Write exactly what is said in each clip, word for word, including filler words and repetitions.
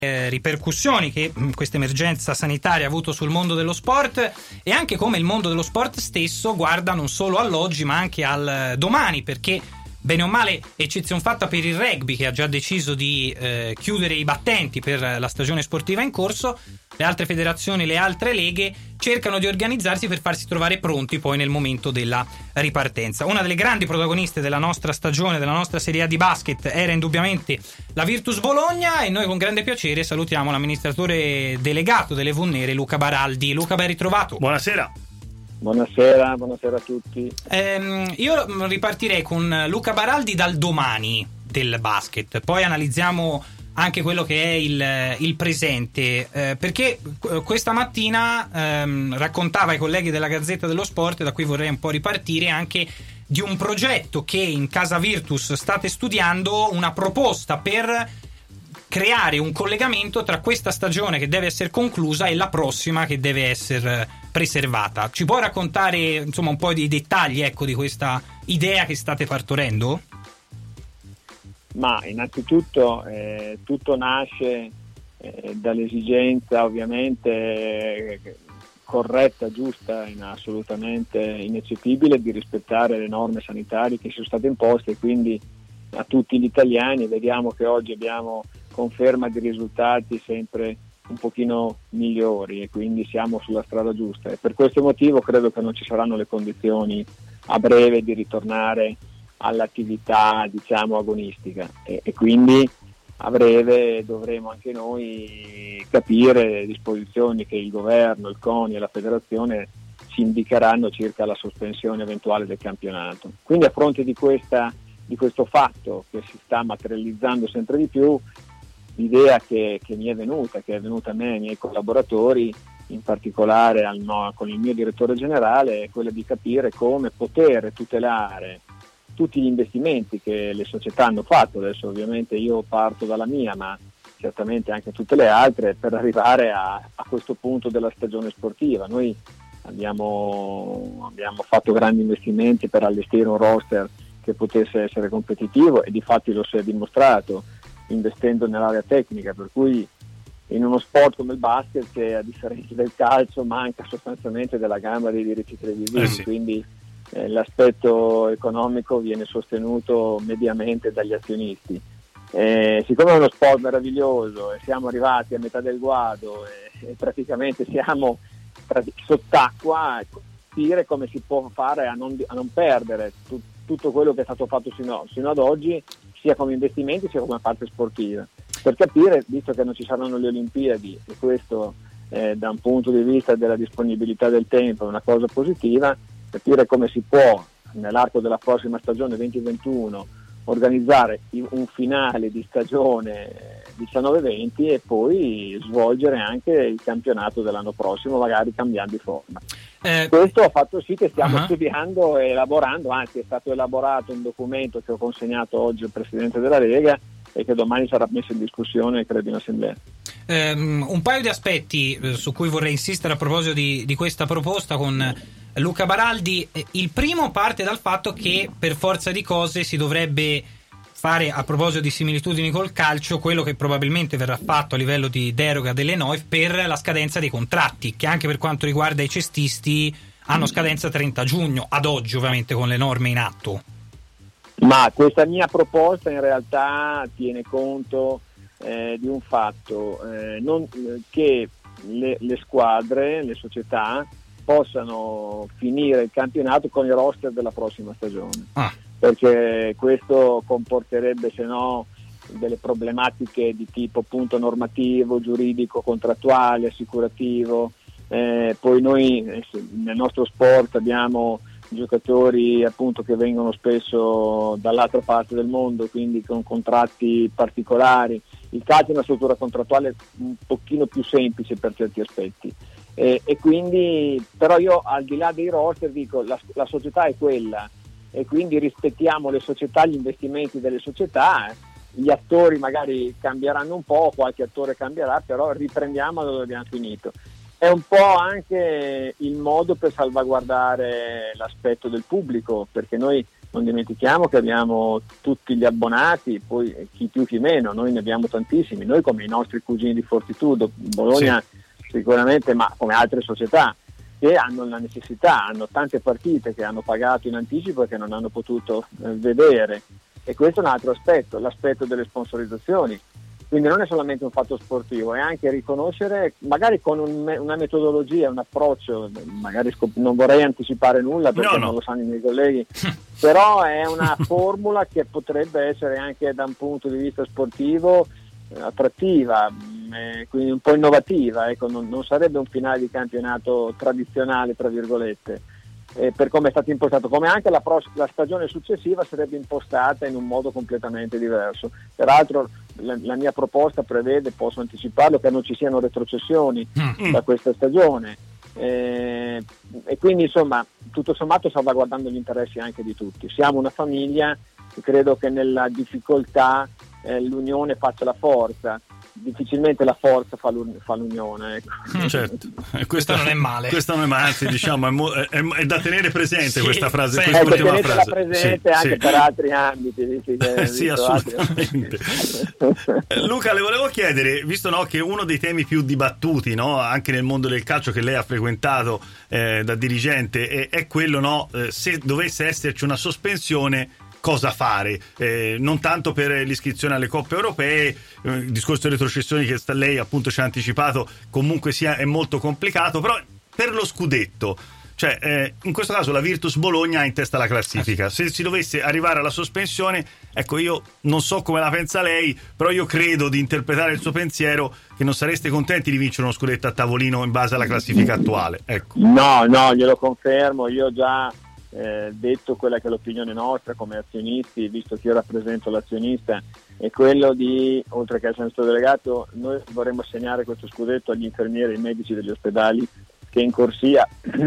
eh, ripercussioni che mh, questa emergenza sanitaria ha avuto sul mondo dello sport, e anche come il mondo dello sport stesso guarda non solo all'oggi ma anche al domani, perché bene o male, eccezion fatta per il rugby, che ha già deciso di eh, chiudere i battenti per la stagione sportiva in corso, le altre federazioni, le altre leghe cercano di organizzarsi per farsi trovare pronti poi nel momento della ripartenza. Una delle grandi protagoniste della nostra stagione, della nostra Serie A di basket, era indubbiamente la Virtus Bologna, e noi con grande piacere salutiamo l'amministratore delegato delle Vonnere, Luca Baraldi. Luca, ben ritrovato. Buonasera. Buonasera, buonasera a tutti. Ehm, io ripartirei con Luca Baraldi dal domani del basket, poi analizziamo anche quello che è il, il presente, eh, perché questa mattina ehm, raccontava ai colleghi della Gazzetta dello Sport, da cui vorrei un po' ripartire, anche di un progetto che in Casa Virtus state studiando, una proposta per creare un collegamento tra questa stagione che deve essere conclusa e la prossima che deve essere preservata. Ci può raccontare insomma un po' di dettagli, ecco, di questa idea che state partorendo? Ma innanzitutto eh, tutto nasce eh, dall'esigenza ovviamente eh, corretta, giusta e assolutamente ineccepibile di rispettare le norme sanitarie che sono state imposte, e quindi a tutti gli italiani. Vediamo che oggi abbiamo conferma di risultati sempre un pochino migliori, e quindi siamo sulla strada giusta, e per questo motivo credo che non ci saranno le condizioni a breve di ritornare all'attività, diciamo, agonistica, e, e quindi a breve dovremo anche noi capire le disposizioni che il governo, il CONI e la federazione ci indicheranno circa la sospensione eventuale del campionato. Quindi a fronte di questa di questo fatto che si sta materializzando sempre di più, l'idea che, che mi è venuta, che è venuta a me e ai miei collaboratori, in particolare al, no, con il mio direttore generale, è quella di capire come poter tutelare tutti gli investimenti che le società hanno fatto. Adesso ovviamente io parto dalla mia, ma certamente anche tutte le altre, per arrivare a, a questo punto della stagione sportiva. Noi abbiamo, abbiamo fatto grandi investimenti per allestire un roster che potesse essere competitivo, e difatti lo si è dimostrato investendo nell'area tecnica, per cui in uno sport come il basket, che a differenza del calcio manca sostanzialmente della gamma dei diritti televisivi, eh sì. quindi eh, l'aspetto economico viene sostenuto mediamente dagli azionisti. Eh, siccome è uno sport meraviglioso e siamo arrivati a metà del guado e, e praticamente siamo pratic- sott'acqua, dire come si può fare a non, a non perdere tut- tutto quello che è stato fatto sino, sino ad oggi, sia come investimenti sia come parte sportiva, per capire, visto che non ci saranno le Olimpiadi, e questo eh, da un punto di vista della disponibilità del tempo è una cosa positiva, capire come si può nell'arco della prossima stagione venti ventuno organizzare un finale di stagione diciannove venti e poi svolgere anche il campionato dell'anno prossimo, magari cambiando forma. Eh, Questo ha fatto sì che stiamo uh-huh. studiando e elaborando, anzi è stato elaborato un documento che ho consegnato oggi al Presidente della Lega e che domani sarà messo in discussione, credo, in assemblea. Um, un paio di aspetti eh, su cui vorrei insistere a proposito di, di questa proposta con Luca Baraldi. Il primo parte dal fatto che per forza di cose si dovrebbe fare, a proposito di similitudini col calcio, quello che probabilmente verrà fatto a livello di deroga delle N O I F per la scadenza dei contratti, che anche per quanto riguarda i cestisti hanno scadenza trenta giugno, ad oggi ovviamente con le norme in atto. Ma questa mia proposta in realtà tiene conto eh, di un fatto, eh, non, che le, le squadre, le società possano finire il campionato con il roster della prossima stagione, ah. perché questo comporterebbe, se no, delle problematiche di tipo appunto normativo, giuridico, contrattuale, assicurativo. Eh, poi noi eh, nel nostro sport abbiamo giocatori appunto che vengono spesso dall'altra parte del mondo, quindi con contratti particolari. Il calcio è una struttura contrattuale un pochino più semplice per certi aspetti, e, e quindi però io, al di là dei roster, dico la, la società è quella, e quindi rispettiamo le società, gli investimenti delle società. Gli attori magari cambieranno un po', qualche attore cambierà, però riprendiamo da dove abbiamo finito. È un po' anche il modo per salvaguardare l'aspetto del pubblico, perché noi non dimentichiamo che abbiamo tutti gli abbonati, poi chi più chi meno, noi ne abbiamo tantissimi, noi come i nostri cugini di Fortitudo, Bologna sì. sicuramente, ma come altre società che hanno la necessità, hanno tante partite che hanno pagato in anticipo e che non hanno potuto eh, vedere, e questo è un altro aspetto, l'aspetto delle sponsorizzazioni. Quindi non è solamente un fatto sportivo, è anche riconoscere, magari con un, una metodologia, un approccio, magari scop- non vorrei anticipare nulla perché no, no. non lo sanno i miei colleghi, però è una formula che potrebbe essere anche da un punto di vista sportivo eh, attrattiva, eh, quindi un po' innovativa, ecco, non, non sarebbe un finale di campionato tradizionale, tra virgolette. Eh, per come è stato impostato, come anche la, pros- la stagione successiva sarebbe impostata in un modo completamente diverso. Peraltro la, la mia proposta prevede, posso anticiparlo, che non ci siano retrocessioni mm. da questa stagione eh, e quindi insomma tutto sommato salvaguardando gli interessi anche di tutti. Siamo una famiglia e credo che nella difficoltà eh, l'unione faccia la forza. Difficilmente la forza fa, l'un- fa l'unione, ecco. Certo, questo non è male, questo non è male, anzi, diciamo, è, mo- è, è da tenere presente sì, questa frase, sì, quest'ultima ecco, frase presente sì, anche sì. per altri ambiti che, sì, assolutamente. Luca, le volevo chiedere, visto no, che uno dei temi più dibattuti, no, anche nel mondo del calcio che lei ha frequentato eh, da dirigente, è, è quello, no, eh, se dovesse esserci una sospensione, cosa fare, eh, non tanto per l'iscrizione alle coppe europee, eh, il discorso delle retrocessioni che sta, lei appunto ci ha anticipato, comunque sia è molto complicato, però per lo scudetto, cioè eh, in questo caso la Virtus Bologna ha in testa la classifica, se si dovesse arrivare alla sospensione, ecco, io non so come la pensa lei, però io credo di interpretare il suo pensiero che non sareste contenti di vincere uno scudetto a tavolino in base alla classifica attuale, ecco. No, no, glielo confermo, io già Eh, detto quella che è l'opinione nostra come azionisti, visto che io rappresento l'azionista, è quello di, oltre che essere stato delegato, noi vorremmo assegnare questo scudetto agli infermieri e ai medici degli ospedali che in corsia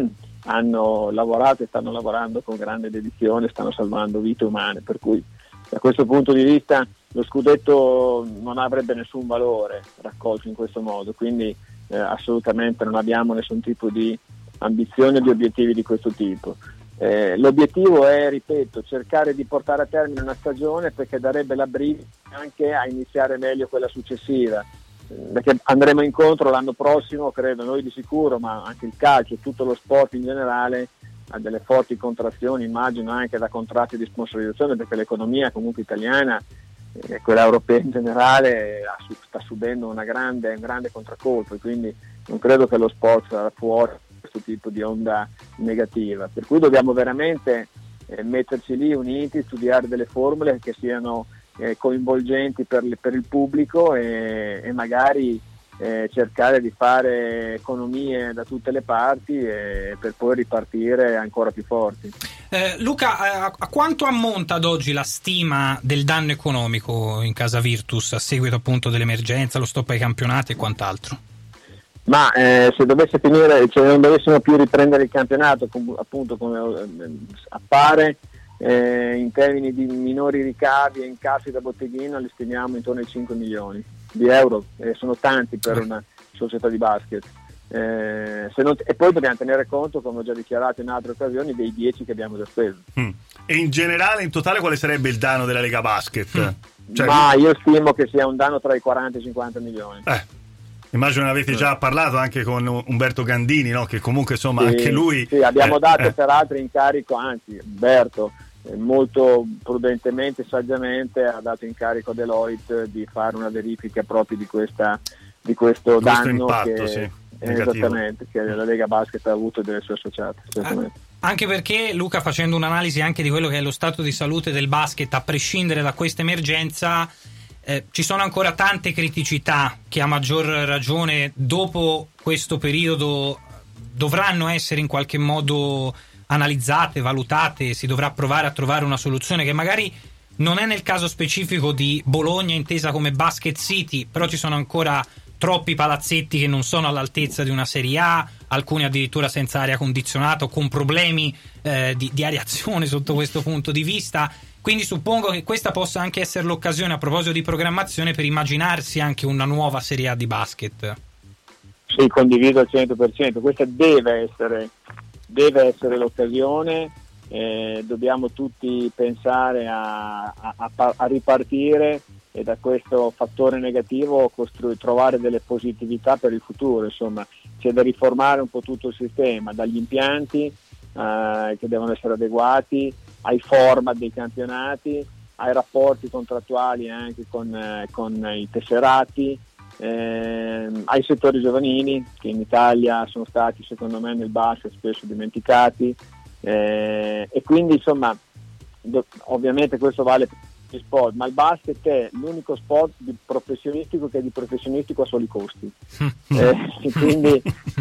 hanno lavorato e stanno lavorando con grande dedizione, stanno salvando vite umane, per cui da questo punto di vista lo scudetto non avrebbe nessun valore raccolto in questo modo, quindi eh, assolutamente non abbiamo nessun tipo di ambizione o di obiettivi di questo tipo. Eh, l'obiettivo è, ripeto, cercare di portare a termine una stagione perché darebbe la briga anche a iniziare meglio quella successiva, perché andremo incontro l'anno prossimo, credo, noi di sicuro, ma anche il calcio, tutto lo sport in generale, a delle forti contrazioni, immagino anche da contratti di sponsorizzazione, perché l'economia comunque italiana e eh, quella europea in generale sta subendo una grande, un grande contraccolpo, e quindi non credo che lo sport sarà fuori questo tipo di onda negativa, per cui dobbiamo veramente eh, metterci lì uniti, studiare delle formule che siano eh, coinvolgenti per, per il pubblico e, e magari eh, cercare di fare economie da tutte le parti eh, per poi ripartire ancora più forti. Eh, Luca, a, a quanto ammonta ad oggi la stima del danno economico in casa Virtus a seguito appunto dell'emergenza, lo stop ai campionati e quant'altro? Ma eh, se dovesse finire, cioè non dovessimo più riprendere il campionato, com- appunto come eh, appare, eh, in termini di minori ricavi e incassi da botteghino li stimiamo intorno ai cinque milioni di euro, eh, sono tanti per una società di basket. Eh, se non, e poi dobbiamo tenere conto, come ho già dichiarato in altre occasioni, dei dieci che abbiamo già speso. Mm. E in generale, in totale, quale sarebbe il danno della Lega Basket? Mm. Cioè, ma io stimo che sia un danno tra i quaranta e i cinquanta milioni. Eh. Immagino ne avete già parlato anche con Umberto Gandini, no? Che comunque insomma sì, anche lui... Sì, abbiamo eh, dato eh. peraltro incarico, anzi Umberto eh, molto prudentemente e saggiamente ha dato incarico a Deloitte di fare una verifica proprio di, questa, di questo, questo danno impatto, che, sì, eh, esattamente, che la Lega Basket ha avuto e delle sue associate. Ah, anche perché, Luca, facendo un'analisi anche di quello che è lo stato di salute del basket a prescindere da questa emergenza, Eh, ci sono ancora tante criticità che a maggior ragione dopo questo periodo dovranno essere in qualche modo analizzate, valutate, si dovrà provare a trovare una soluzione che magari non è nel caso specifico di Bologna intesa come Basket City, però ci sono ancora troppi palazzetti che non sono all'altezza di una Serie A, alcuni addirittura senza aria condizionata, con problemi eh, di, di areazione sotto questo punto di vista. Quindi suppongo che questa possa anche essere l'occasione, a proposito di programmazione, per immaginarsi anche una nuova Serie A di basket. Sì, condivido al cento per cento, questa deve essere, deve essere l'occasione eh, dobbiamo tutti pensare a, a, a ripartire e da questo fattore negativo costru- trovare delle positività per il futuro. Insomma, c'è da riformare un po' tutto il sistema, dagli impianti eh, che devono essere adeguati, ai format dei campionati, ai rapporti contrattuali anche con, eh, con i tesserati, eh, ai settori giovanili che in Italia sono stati secondo me nel basket spesso dimenticati, eh, e quindi insomma do- ovviamente questo vale per gli sport, ma il basket è l'unico sport di professionistico che è di professionistico a soli costi, eh, quindi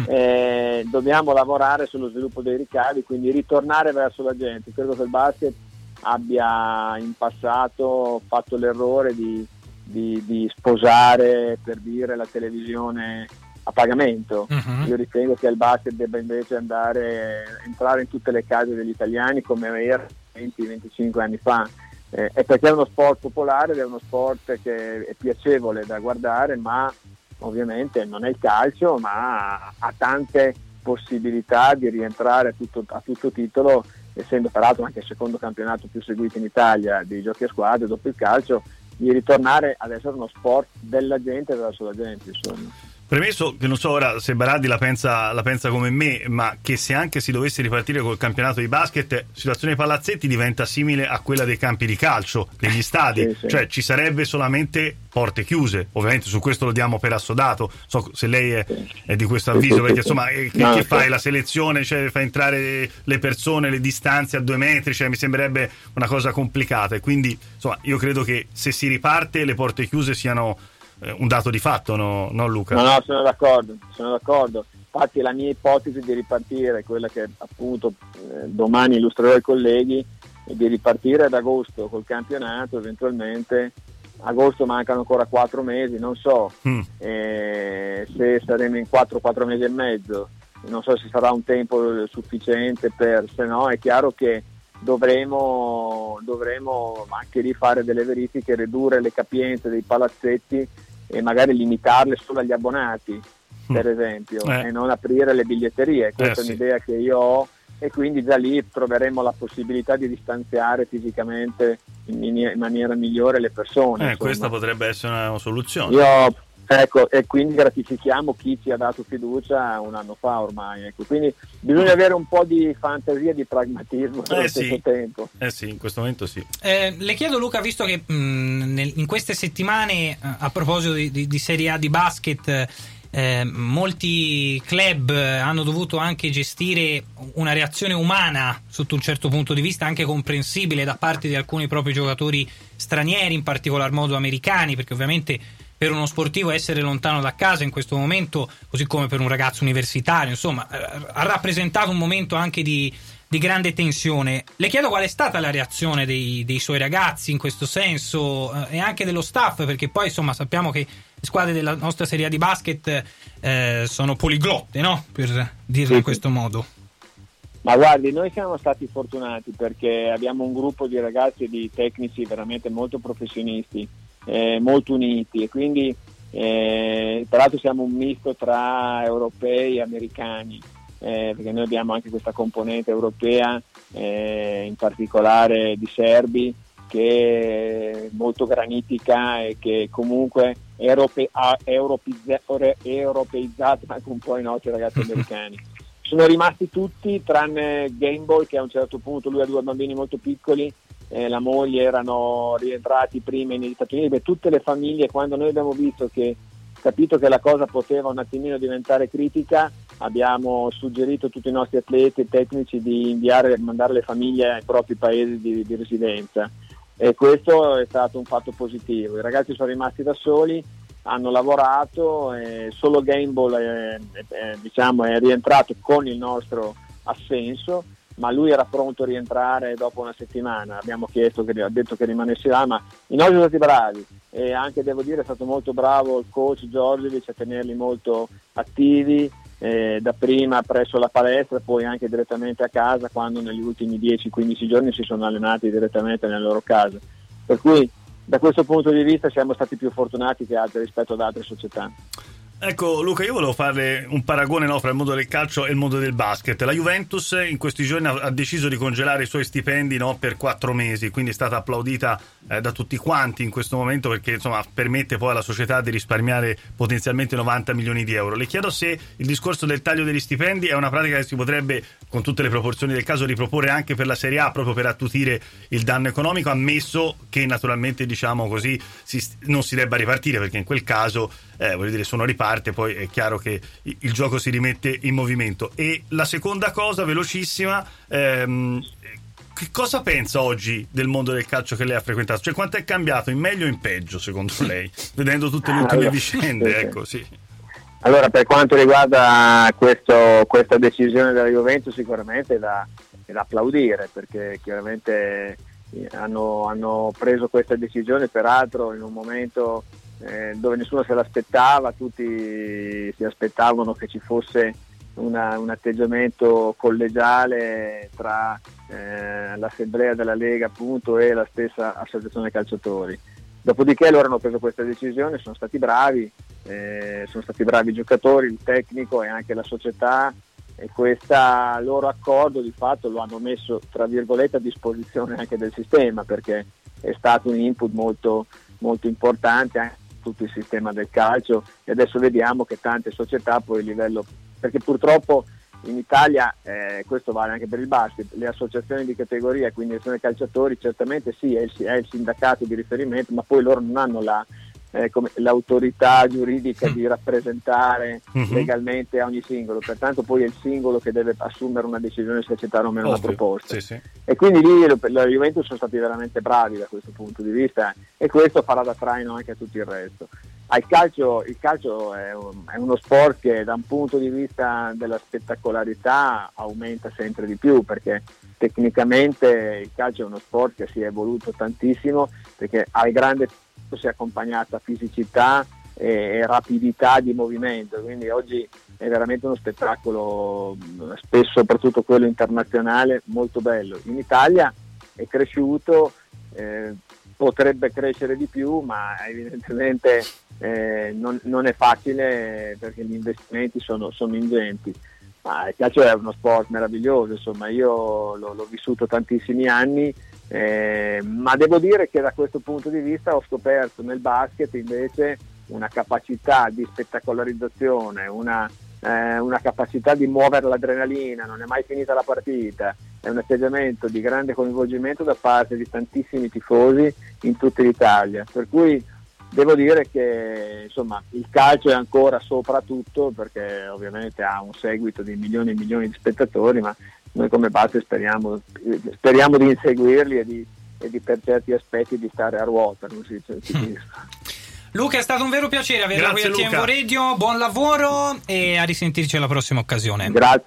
eh, dobbiamo lavorare sullo sviluppo dei ricavi, quindi ritornare verso la gente. Credo che il basket abbia in passato fatto l'errore di, di, di sposare, per dire, la televisione a pagamento. Uh-huh. Io ritengo che il basket debba invece andare entrare in tutte le case degli italiani come era venti venticinque anni fa, eh, è perché è uno sport popolare ed è uno sport che è piacevole da guardare, ma ovviamente non è il calcio, ma ha tante possibilità di rientrare a tutto, a tutto titolo, essendo peraltro anche il secondo campionato più seguito in Italia di giochi a squadre dopo il calcio, di ritornare ad essere uno sport della gente e verso la gente, insomma. Premesso che non so ora se Baraldi la pensa, la pensa come me, ma che se anche si dovesse ripartire col campionato di basket, la situazione dei palazzetti diventa simile a quella dei campi di calcio, degli stadi, sì, sì. Cioè ci sarebbe solamente porte chiuse. Ovviamente su questo lo diamo per assodato, so se lei è, è di questo avviso, perché insomma che, no, che fai la selezione, cioè fa entrare le persone, le distanze a due metri, cioè mi sembrerebbe una cosa complicata, e quindi insomma io credo che se si riparte le porte chiuse siano un dato di fatto, no, no Luca? No, no, sono d'accordo, sono d'accordo. Infatti la mia ipotesi di ripartire, quella che appunto eh, domani illustrerò ai colleghi, è di ripartire ad agosto col campionato, eventualmente. Agosto mancano ancora quattro mesi, non so mm. eh, se saremo in quattro, quattro mesi e mezzo, non so se sarà un tempo sufficiente per, se no è chiaro che dovremo, dovremo anche lì fare delle verifiche, ridurre le capienze dei palazzetti e magari limitarle solo agli abbonati, per esempio, eh. e non aprire le biglietterie. Questa eh, è un'idea sì. che io ho, e quindi già lì troveremo la possibilità di distanziare fisicamente in, in maniera migliore le persone. Eh, questa potrebbe essere una, una soluzione. Io, ecco, e quindi gratifichiamo chi ci ha dato fiducia un anno fa ormai. Ecco. Quindi bisogna avere un po' di fantasia e di pragmatismo allo eh stesso sì. tempo. Eh sì, in questo momento sì. Eh, le chiedo Luca, visto che mh, nel, in queste settimane, a proposito di, di, di Serie A di basket, eh, molti club hanno dovuto anche gestire una reazione umana sotto un certo punto di vista, anche comprensibile da parte di alcuni propri giocatori stranieri, in particolar modo americani, perché ovviamente per uno sportivo essere lontano da casa in questo momento, così come per un ragazzo universitario, insomma, ha rappresentato un momento anche di, di grande tensione. Le chiedo qual è stata la reazione dei, dei suoi ragazzi in questo senso, eh, e anche dello staff, perché poi insomma sappiamo che le squadre della nostra Serie A di basket eh, sono poliglotte, no? Per dirlo sì. in questo modo. Ma guardi, noi siamo stati fortunati perché abbiamo un gruppo di ragazzi e di tecnici veramente molto professionisti, eh, molto uniti, e quindi eh, tra l'altro siamo un misto tra europei e americani, eh, perché noi abbiamo anche questa componente europea, eh, in particolare di serbi, che è molto granitica e che comunque è europe- europizza- europeizzata anche un po' i nostri ragazzi americani. Sono rimasti tutti tranne Gameball, che a un certo punto, lui ha due bambini molto piccoli, eh, la moglie, erano rientrati prima negli Stati Uniti. Beh, tutte le famiglie, quando noi abbiamo visto che capito che la cosa poteva un attimino diventare critica, abbiamo suggerito a tutti i nostri atleti e tecnici di inviare, mandare le famiglie ai propri paesi di, di residenza, e questo è stato un fatto positivo. I ragazzi sono rimasti da soli, hanno lavorato, e solo Gameball è, è, diciamo, è rientrato con il nostro assenso, ma lui era pronto a rientrare dopo una settimana. Abbiamo chiesto, che ha detto che rimanesse là, ma i nostri sono stati bravi, e anche devo dire è stato molto bravo il coach Giorgiovic a tenerli molto attivi, eh, da prima presso la palestra, poi anche direttamente a casa, quando negli ultimi dieci quindici giorni si sono allenati direttamente nella loro casa, per cui da questo punto di vista siamo stati più fortunati che altri rispetto ad altre società. Ecco Luca, io volevo fare un paragone, no, fra il mondo del calcio e il mondo del basket. La Juventus in questi giorni ha deciso di congelare i suoi stipendi, no, per quattro mesi, quindi è stata applaudita eh, da tutti quanti in questo momento, perché insomma permette poi alla società di risparmiare potenzialmente novanta milioni di euro. Le chiedo se il discorso del taglio degli stipendi è una pratica che si potrebbe, con tutte le proporzioni del caso, riproporre anche per la Serie A, proprio per attutire il danno economico, ammesso che naturalmente, diciamo così, si, non si debba ripartire, perché in quel caso eh, voglio dire, se uno riparte poi è chiaro che il, il gioco si rimette in movimento. E la seconda cosa, velocissima, ehm, che cosa pensa oggi del mondo del calcio che lei ha frequentato? Cioè, quanto è cambiato, in meglio o in peggio secondo lei, vedendo tutte le ultime allora, vicende? sì, ecco, sì. Allora, per quanto riguarda questo, questa decisione della Juventus, sicuramente è da, è da applaudire, perché chiaramente hanno, hanno preso questa decisione, peraltro in un momento eh, dove nessuno se l'aspettava, tutti si aspettavano che ci fosse una, un atteggiamento collegiale tra eh, l'assemblea della Lega, appunto, e la stessa associazione calciatori. Dopodiché loro hanno preso questa decisione, sono stati bravi, eh, sono stati bravi i giocatori, il tecnico e anche la società, e questo loro accordo di fatto lo hanno messo tra virgolette a disposizione anche del sistema, perché è stato un input molto, molto importante anche in tutto il sistema del calcio, e adesso vediamo che tante società poi a livello, perché purtroppo in Italia, eh, questo vale anche per il basket, le associazioni di categoria, quindi le calciatori, certamente sì, è il, è il sindacato di riferimento, ma poi loro non hanno la, eh, come, l'autorità giuridica di rappresentare uh-huh. legalmente ogni singolo, pertanto poi è il singolo che deve assumere una decisione se accettare o meno una proposta. Sì, sì. E quindi lì la Juventus sono stati veramente bravi da questo punto di vista, e questo farà da traino anche a tutto il resto. Il calcio, il calcio è, un, è uno sport che da un punto di vista della spettacolarità aumenta sempre di più, perché tecnicamente il calcio è uno sport che si è evoluto tantissimo, perché al grande si è accompagnata fisicità e, e rapidità di movimento, quindi oggi è veramente uno spettacolo, spesso soprattutto quello internazionale, molto bello. In Italia è cresciuto, eh, potrebbe crescere di più, ma evidentemente eh, non, non è facile, perché gli investimenti sono, sono ingenti. Ma il calcio è uno sport meraviglioso, insomma, io l'ho, l'ho vissuto tantissimi anni, eh, ma devo dire che da questo punto di vista ho scoperto nel basket invece una capacità di spettacolarizzazione, una, eh, una capacità di muovere l'adrenalina, non è mai finita la partita, è un atteggiamento di grande coinvolgimento da parte di tantissimi tifosi in tutta l'Italia, per cui devo dire che insomma il calcio è ancora sopra tutto, perché ovviamente ha un seguito di milioni e milioni di spettatori, ma noi come base speriamo, speriamo di inseguirli e di, e di per certi aspetti di stare a ruota, come si dice. Mm. Luca, è stato un vero piacere averla qui a T M V Radio, buon lavoro e a risentirci alla prossima occasione. Grazie.